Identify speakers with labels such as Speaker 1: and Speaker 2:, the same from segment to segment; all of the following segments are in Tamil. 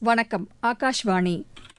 Speaker 1: வணக்கம். ஆகாஷ்வாணி.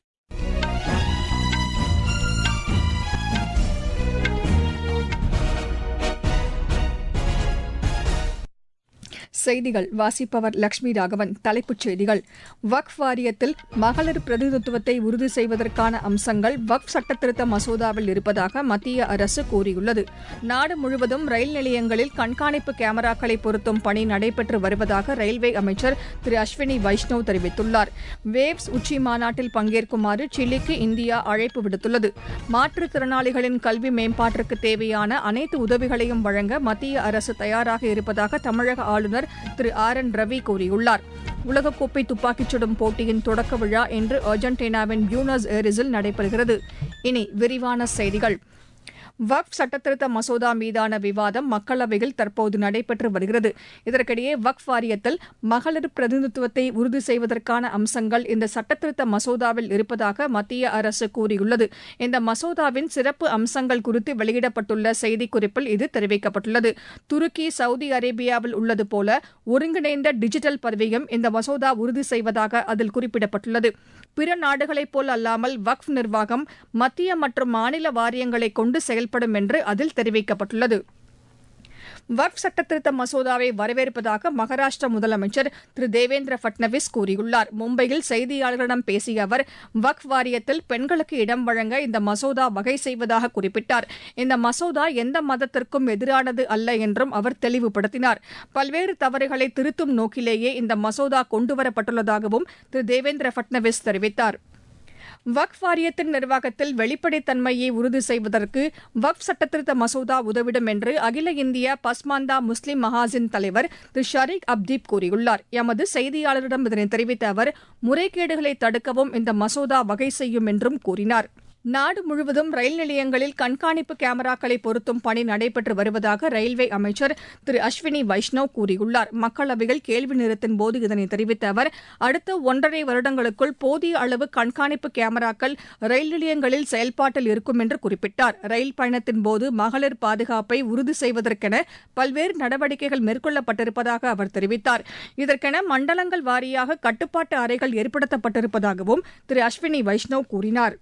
Speaker 1: செய்திகள் வாசிப்பவர் லட்சுமி ராகவன். தலைப்புச் செய்திகள். வக்ஃப் வாரியத்தில் மகளிர் பிரதிநிதித்துவத்தை உறுதி செய்வதற்கான அம்சங்கள் வக்ஃப் சட்டத்திருத்த மசோதாவில் இருப்பதாக மத்திய அரசு கூறியுள்ளது. நாடு முழுவதும் ரயில் நிலையங்களில் கண்காணிப்பு கேமராக்களை பொருத்தும் பணி நடைபெற்று வருவதாக ரயில்வே அமைச்சர் திரு அஸ்வினி வைஷ்ணவ் தெரிவித்துள்ளார். வேவ்ஸ் உச்சி மாநாட்டில் பங்கேற்குமாறு சிலிக்கு இந்தியா அழைப்பு விடுத்துள்ளது. மாற்றுத்திறனாளிகளின் கல்வி மேம்பாட்டிற்கு தேவையான அனைத்து உதவிகளையும் வழங்க மத்திய அரசு தயாராக இருப்பதாக தமிழக ஆளுநர் திரு ஆர் என் ரவி கூறியுள்ளார். உலகக்கோப்பை துப்பாக்கிச் சுடும் போட்டியின் தொடக்க விழா இன்று அர்ஜென்டினாவின் பியூனஸ் ஏரிஸில் நடைபெறுகிறது. இனி விரிவான செய்திகள். வக்ஃப் சட்டத்திருத்த மசோதா மீதான விவாதம் மக்களவையில் தற்போது நடைபெற்று வருகிறது. இதற்கிடையே வக்ஃப் வாரியத்தில் மகளிர் பிரதிநிதித்துவத்தை உறுதி செய்வதற்கான அம்சங்கள் இந்த சட்டத்திருத்த மசோதாவில் இருப்பதாக மத்திய அரசு கூறியுள்ளது. இந்த மசோதாவின் சிறப்பு அம்சங்கள் குறித்து வெளியிடப்பட்டுள்ள செய்திக்குறிப்பில் இது தெரிவிக்கப்பட்டுள்ளது. துருக்கி, சவுதி அரேபியாவில் உள்ளது போல ஒருங்கிணைந்த டிஜிட்டல் பதிவையும் இந்த மசோதா உறுதி செய்வதாக அதில் குறிப்பிடப்பட்டுள்ளது. பிற நாடுகளைப் போல் அல்லாமல் வக்ஃப் நிர்வாகம் மத்திய மற்றும் மாநில வாரியங்களை கொண்டு செயல்படும் என்று அதில் தெரிவிக்கப்பட்டுள்ளது. வக்ஃப் சட்டத்திருத்த மசோதாவை வரவேற்பதாக மகாராஷ்டிர முதலமைச்சர் திரு தேவேந்திர பட்னவிஸ் கூறியுள்ளார். மும்பையில் செய்தியாளர்களிடம் பேசிய அவர், வக்ஃப் வாரியத்தில் பெண்களுக்கு இடம் வழங்க இந்த மசோதா வகை செய்வதாக குறிப்பிட்டார். இந்த மசோதா எந்த மதத்திற்கும் எதிரானது அல்ல என்றும் அவர் தெளிவுபடுத்தினார். பல்வேறு தவறுகளை திருத்தும் நோக்கிலேயே இந்த மசோதா கொண்டுவரப்பட்டுள்ளதாகவும் திரு தேவேந்திர பட்னவிஸ் தெரிவித்தார். வக்ஃப் வாரியத்தின் நிர்வாகத்தில் வெளிப்படைத்தன்மையை உறுதி செய்வதற்கு வக்ஃப் சட்டத்திருத்த மசோதா உதவிடும் என்று அகில இந்திய பஸ்மாந்தா முஸ்லிம் மகாஜின் தலைவர் திரு ஷரீக் அப்தீப் கூறியுள்ளார். எமது செய்தியாளரிடம் இதனை தெரிவித்த அவர், முறைகேடுகளை தடுக்கவும் இந்த மசோதா வகை செய்யும் என்றும் கூறினார். நாடு முழுவதும் ரயில் நிலையங்களில் கண்காணிப்பு கேமராக்களை பொருத்தும் பணி நடைபெற்று வருவதாக ரயில்வே அமைச்சர் திரு அஸ்வினி வைஷ்ணவ் கூறியுள்ளார். மக்களவையில் கேள்வி நேரத்தின் போது இதனை தெரிவித்த அவர், அடுத்த 1.5 வருடங்களுக்குள் போதிய அளவு கண்காணிப்பு கேமராக்கள் ரயில் நிலையங்களில் செயல்பாட்டில் இருக்கும் என்று குறிப்பிட்டார். ரயில் பயணத்தின் போது மகளிர் பாதுகாப்பை உறுதி செய்வதற்கென பல்வேறு நடவடிக்கைகள் மேற்கொள்ளப்பட்டிருப்பதாக அவர் தெரிவித்தார். இதற்கென மண்டலங்கள் வாரியாக கட்டுப்பாட்டு அறைகள் ஏற்படுத்தப்பட்டிருப்பதாகவும் திரு அஸ்வினி வைஷ்ணவ் கூறினார்.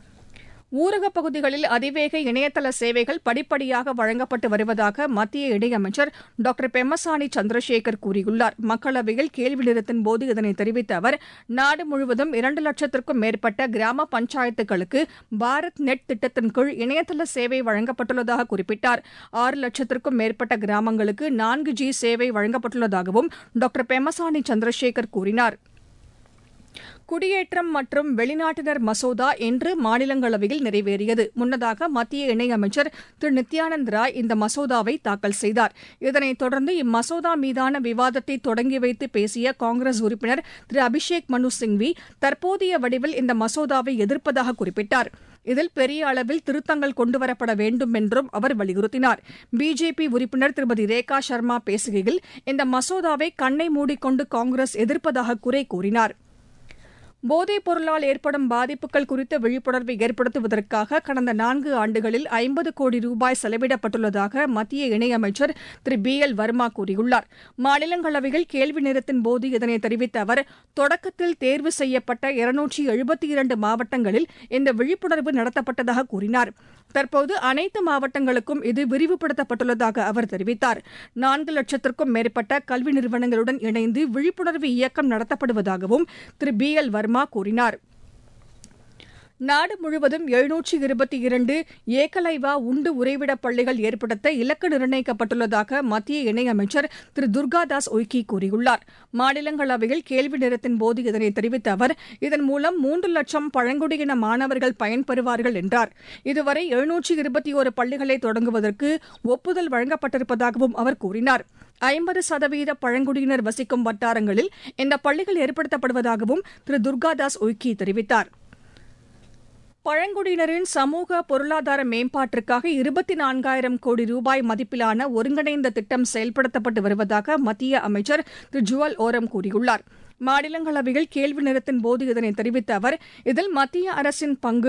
Speaker 1: ஊரகப் பகுதிகளில் அதிவேக இணையதள சேவைகள் படிப்படியாக வழங்கப்பட்டு வருவதாக மத்திய இணையமைச்சர் டாக்டர் பெம்மசானி சந்திரசேகர் கூறியுள்ளார். மக்களவையில் கேள்வி நேரத்தின் போது இதனை தெரிவித்த அவர், நாடு முழுவதும் 2 லட்சத்திற்கும் மேற்பட்ட கிராம பஞ்சாயத்துகளுக்கு பாரத் நெட் திட்டத்தின் கீழ் இணையதள சேவை வழங்கப்பட்டுள்ளதாக குறிப்பிட்டார். 6 லட்சத்திற்கும் மேற்பட்ட கிராமங்களுக்கு 4G சேவை வழங்கப்பட்டுள்ளதாகவும் டாக்டர் பெம்மசானி சந்திரசேகர் கூறினார். குடியேற்றம் மற்றும் வெளிநாட்டினர் மசோதா இன்று மாநிலங்களவையில் நிறைவேறியது. முன்னதாக மத்திய இணையமைச்சர் திரு நித்யானந்த் ராய் இந்த மசோதாவை தாக்கல் செய்தார். இதனைத் தொடர்ந்து இம்மசோதா மீதான விவாதத்தை தொடங்கி வைத்து பேசிய காங்கிரஸ் உறுப்பினர் திரு அபிஷேக் மனு சிங்வி, தற்போதைய வடிவில் இந்த மசோதாவை எதிர்ப்பதாக குறிப்பிட்டார். இதில் பெரிய அளவில் திருத்தங்கள் கொண்டுவரப்பட வேண்டும் என்றும் அவர் வலியுறுத்தினார். பிஜேபி உறுப்பினர் திருமதி ரேகா சர்மா பேசுகையில், இந்த மசோதாவை கண்ணை மூடிக்கொண்டு காங்கிரஸ் எதிர்ப்பதாக குறை கூறினார். போதைப் பொருளால் ஏற்படும் பாதிப்புகள் குறித்த விழிப்புணர்வை ஏற்படுத்துவதற்காக கடந்த 4 ஆண்டுகளில் 50 கோடி ரூபாய் செலவிடப்பட்டுள்ளதாக மத்திய இணையமைச்சர் திரு BL வர்மா கூறியுள்ளார். மாநிலங்களவையில் கேள்வி நேரத்தின் போது இதனை தெரிவித்த அவர், தொடக்கத்தில் தேர்வு செய்யப்பட்ட 272 மாவட்டங்களில் இந்த விழிப்புணர்வு நடத்தப்பட்டதாக கூறினார். தற்போது அனைத்து மாவட்டங்களுக்கும் இது விரிவுபடுத்தப்பட்டுள்ளதாக அவர் தெரிவித்தார். 4 லட்சத்திற்கும் மேற்பட்ட கல்வி நிறுவனங்களுடன் இணைந்து விழிப்புணர்வு இயக்கம் நடத்தப்படுவதாகவும் திரு BL வர்மா கூறினார். நாடு முழுவதும் 722 ஏகலைவா உண்டு உறைவிடப் பள்ளிகள் ஏற்படுத்த இலக்கு நிர்ணயிக்கப்பட்டுள்ளதாக மத்திய இணையமைச்சர் திரு துர்காதாஸ் உய்கி கூறியுள்ளார். மாநிலங்களவையில் கேள்வி நேரத்தின் போது இதனை தெரிவித்த அவர், இதன் மூலம் 3 லட்சம் பழங்குடியின மாணவர்கள் பயன்பெறுவார்கள் என்றார். இதுவரை 721 பள்ளிகளை தொடங்குவதற்கு ஒப்புதல் வழங்கப்பட்டிருப்பதாகவும் அவர் கூறினார். 50% பழங்குடியினர் வசிக்கும் வட்டாரங்களில் இந்த பள்ளிகள் ஏற்படுத்தப்படுவதாகவும் திரு துர்காதாஸ் உய்கி தெரிவித்தார். பழங்குடியினரின் சமூக பொருளாதார மேம்பாட்டிற்காக 24,000 கோடி ரூபாய் மதிப்பிலான ஒருங்கிணைந்த திட்டம் செயல்படுத்தப்பட்டு வருவதாக மத்திய அமைச்சர் திரு ஜுவல் ஓரம் கூறியுள்ளார். மாநிலங்களவையில் கேள்வி நேரத்தின் போது இதனை தெரிவித்த அவர், இதில் மத்திய அரசின் பங்கு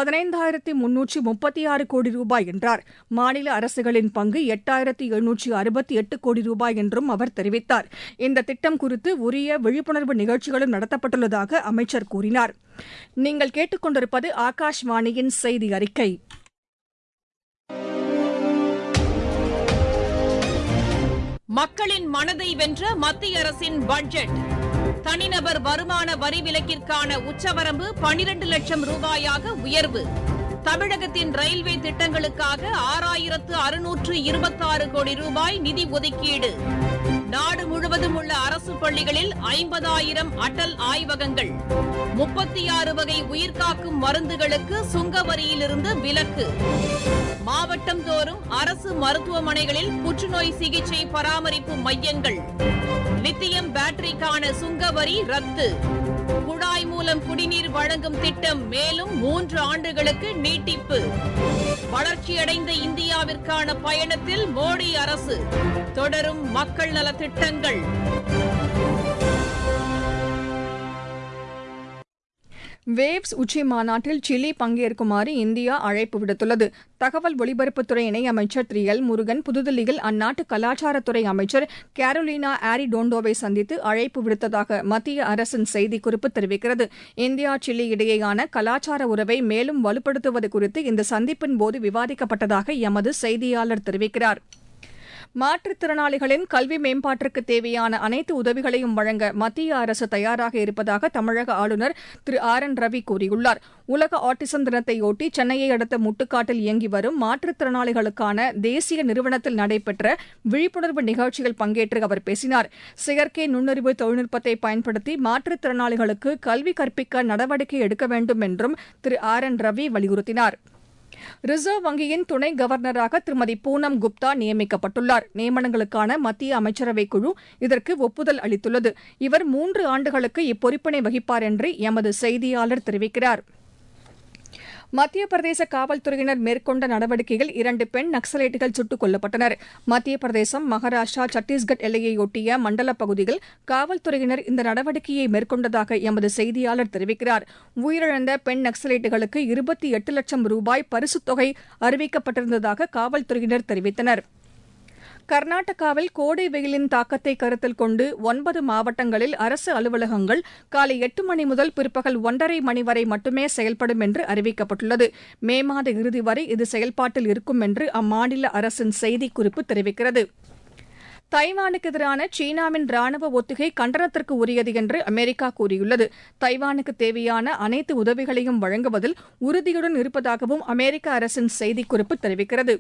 Speaker 1: 15,336 கோடி ரூபாய் என்றார். மாநில அரசுகளின் பங்கு 8,768 கோடி ரூபாய் என்றும் அவர் தெரிவித்தார். இந்த திட்டம் குறித்து உரிய விழிப்புணர்வு நிகழ்ச்சிகளும் நடத்தப்பட்டுள்ளதாக அமைச்சர் கூறினார். நீங்கள் கேட்டுக்கொண்டிருப்பது ஆகாஷ்வாணியின் செய்தி அறிக்கை.
Speaker 2: மக்களின் மனதை வென்ற மத்திய அரசின் பட்ஜெட். தனிநபர் வருமான வரி விலக்கிற்கான உச்சவரம்பு 12 லட்சம் ரூபாயாக உயர்வு. தமிழகத்தின் ரயில்வே திட்டங்களுக்காக 6,626 கோடி ரூபாய் நிதி ஒதுக்கீடு. நாடு முழுவதும் உள்ள அரசு பள்ளிகளில் 50,000 அடல் ஆய்வகங்கள். 36 வகை உயிர்காக்கும் மருந்துகளுக்கு சுங்க வரியிலிருந்து விலக்கு. மாவட்டம் தோறும் அரசு மருத்துவமனைகளில் புற்றுநோய் சிகிச்சை பராமரிப்பு மையங்கள். லித்தியம் பேட்டரிக்கான சுங்க வரி ரத்து. குழாய் மூலம் குடிநீர் வழங்கும் திட்டம் மேலும் 3 ஆண்டுகளுக்கு நீட்டிப்பு. வளர்ச்சியடைந்த இந்தியாவிற்கான பயணத்தில் மோடி அரசு. தொடரும் மக்கள் நலத் திட்டங்கள்.
Speaker 1: வேவ்ஸ் உச்சி மாநாட்டில் சிலி பங்கேற்குமாறு இந்தியா அழைப்பு விடுத்துள்ளது. தகவல் ஒலிபரப்புத்துறை இணையமைச்சர் திரு எல் முருகன் புதுதில்லியில் அந்நாட்டு கலாச்சாரத்துறை அமைச்சர் கேரோலினா ஆரிடோண்டோவை சந்தித்து அழைப்பு விடுத்ததாக மத்திய அரசின் செய்திக்குறிப்பு தெரிவிக்கிறது. இந்தியா சிலி இடையேயான கலாச்சார உறவை மேலும் வலுப்படுத்துவது குறித்து இந்த சந்திப்பின் போது விவாதிக்கப்பட்டதாக எமது செய்தியாளர் தெரிவிக்கிறார். மாற்றுத்திறனாளிகளின் கல்வி மேம்பாட்டிற்கு தேவையான அனைத்து உதவிகளையும் வழங்க மத்திய அரசு தயாராக இருப்பதாக தமிழக ஆளுநர் திரு ஆர் என் ரவி கூறியுள்ளார். உலக ஆட்டிசம் தினத்தையொட்டி சென்னையை அடுத்த முட்டுக்காட்டில் இயங்கி வரும் மாற்றுத்திறனாளிகளுக்கான தேசிய நிறுவனத்தில் நடைபெற்ற விழிப்புணர்வு நிகழ்ச்சியில் பங்கேற்று அவர் பேசினார். செயற்கை நுண்ணறிவு தொழில்நுட்பத்தை பயன்படுத்தி மாற்றுத்திறனாளிகளுக்கு கல்வி கற்பிக்க நடவடிக்கை எடுக்க வேண்டும் என்றும் திரு ஆர் என் ரவி வலியுறுத்தினார். ரிசர்வ் வங்கியின் துணை கவர்னராக திருமதி பூனம் குப்தா நியமிக்கப்பட்டுள்ளார். நியமனங்களுக்கான மத்திய அமைச்சரவைக் குழு இதற்கு ஒப்புதல் அளித்துள்ளது. இவர் 3 ஆண்டுகளுக்கு இப்பொறுப்பினை வகிப்பார் என்று எமது செய்தியாளர் தெரிவிக்கிறார். மத்திய பிரதேச காவல்துறையினர் மேற்கொண்ட நடவடிக்கையில் 2 பெண் நக்சலைட்டுகள் சுட்டுக் கொல்லப்பட்டனர். மத்திய பிரதேசம், மகாராஷ்டிரா, சத்தீஸ்கட் எல்லையொட்டிய மண்டல பகுதியில் காவல்துறையினர் இந்த நடவடிக்கையை மேற்கொண்டதாக எமது செய்தியாளர் தெரிவிக்கிறார். உயிரிழந்த பெண் நக்சலைட்டுகளுக்கு 28 லட்சம் ரூபாய் பரிசுத் தொகை அறிவிக்கப்பட்டிருந்ததாக காவல்துறையினர் தெரிவித்தனர். கர்நாடகாவில் கோடை வெயிலின் தாக்கத்தை கருத்தில் கொண்டு 9 மாவட்டங்களில் அரசு அலுவலகங்கள் காலை 8 மணி முதல் பிற்பகல் 1:30 மணி வரை மட்டுமே செயல்படும் என்று அறிவிக்கப்பட்டுள்ளது. மே மாத இறுதி வரை இது செயல்பாட்டில் இருக்கும் என்று அம்மாநில அரசின் செய்திக்குறிப்பு தெரிவிக்கிறது. தைவானுக்கு எதிரான சீனாவின் ராணுவ ஒத்திகை கண்டனத்திற்கு உரியது என்று அமெரிக்கா கூறியுள்ளது. தைவானுக்கு தேவையான அனைத்து உதவிகளையும் வழங்குவதில் உறுதியுடன் இருப்பதாகவும் அமெரிக்க அரசின் செய்திக்குறிப்பு தெரிவிக்கிறது.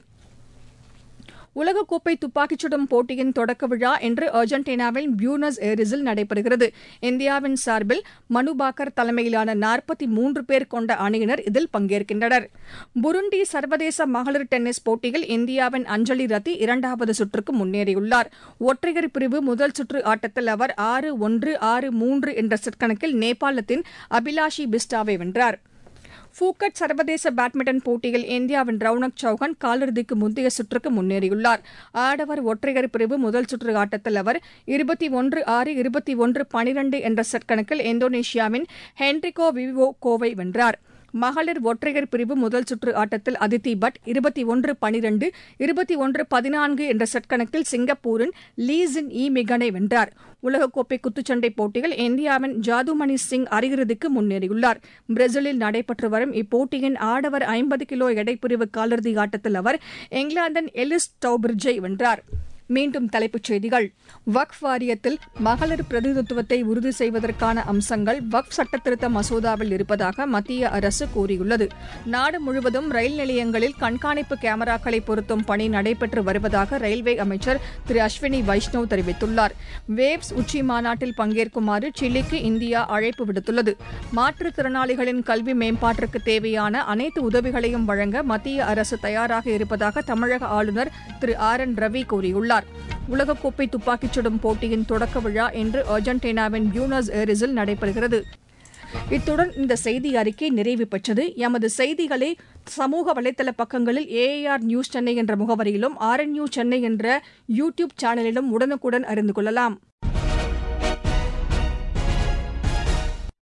Speaker 1: உலகக்கோப்பை துப்பாக்கிச் சுடும் போட்டியின் தொடக்க விழா இன்று அர்ஜென்டினாவின் பியூனஸ் ஏரிஸில் நடைபெறுகிறது. இந்தியாவின் சார்பில் மனு பாக்கர் தலைமையிலான 43 பேர் கொண்ட அணியினர் இதில் பங்கேற்கின்றனர். புருண்டி சர்வதேச மகளிர் டென்னிஸ் போட்டியில் இந்தியாவின் அஞ்சலி ரத்தி 2வது சுற்றுக்கு முன்னேறியுள்ளார். ஒற்றையர் பிரிவு முதல் சுற்று ஆட்டத்தில் அவர் 6-1, 6-3 என்ற செட் கணக்கில் நேபாளத்தின் அபிலாஷி பிஸ்டாவை வென்றார். பூகட் சர்வதேச பேட்மிண்டன் போட்டியில் இந்தியாவின் ரவுனக் சௌஹான் காலிறுதிக்கு முந்தைய சுற்றுக்கு முன்னேறியுள்ளார். ஆடவர் ஒற்றையர் பிரிவு முதல் சுற்று ஆட்டத்தில் அவர் 21-6, 21-12 என்ற செட் கணக்கில் இந்தோனேஷியாவின் ஹென்ரிகோ விவோகோவை வென்றார். மகளிர் ஒற்றையர் பிரிவு முதல் சுற்று ஆட்டத்தில் அதித்தி பட் 21-12, 21-14 என்ற செட் கணக்கில் சிங்கப்பூரின் லீ ஜின் ஈ மிகனை வென்றார். உலகக்கோப்பை குத்துச்சண்டை போட்டியில் இந்தியாவின் ஜாதுமணி சிங் அரையிறுதிக்கு முன்னேறியுள்ளார். பிரேசிலில் நடைபெற்று வரும் இப்போட்டியின் ஆடவர் 50 கிலோ எடைப்பிரிவு காலிறுதி ஆட்டத்தில் அவர் இங்கிலாந்தின் எலிஸ் டவுபிரிட்ஜை வென்றார். மீண்டும் தலைப்புச் செய்திகள். வக்ஃப் வாரியத்தில் மகளிர் பிரதிநிதித்துவத்தை உறுதி செய்வதற்கான அம்சங்கள் வக்ஃப் சட்டத்திருத்த மசோதாவில் இருப்பதாக மத்திய அரசு கூறியுள்ளது. நாடு முழுவதும் ரயில் நிலையங்களில் கண்காணிப்பு கேமராக்களை பொருத்தும் பணி நடைபெற்று வருவதாக ரயில்வே அமைச்சர் திரு அஸ்வினி வைஷ்ணவ் தெரிவித்துள்ளார். வேவ்ஸ் உச்சி மாநாட்டில் பங்கேற்குமாறு சிலிக்கு இந்தியா அழைப்பு விடுத்துள்ளது. மாற்றுத்திறனாளிகளின் கல்வி மேம்பாட்டிற்கு தேவையான அனைத்து உதவிகளையும் வழங்க மத்திய அரசு தயாராக இருப்பதாக தமிழக ஆளுநர் திரு ஆர் என் ரவி கூறியுள்ளார். உலகக்கோப்பை துப்பாக்கிச் சுடும் போட்டியின் தொடக்க விழா இன்று அர்ஜென்டினாவின் பியூனஸ் ஏரிஸில் நடைபெறுகிறது. இத்துடன் இந்த செய்தி அறிக்கை நிறைவு பெற்றது. எமது செய்திகளை சமூக வலைதள பக்கங்களில் AIR நியூஸ் சென்னை என்ற முகவரியிலும் RNU சென்னை என்ற யூடியூப் சேனலிலும் உடனுக்குடன் அறிந்து கொள்ளலாம்.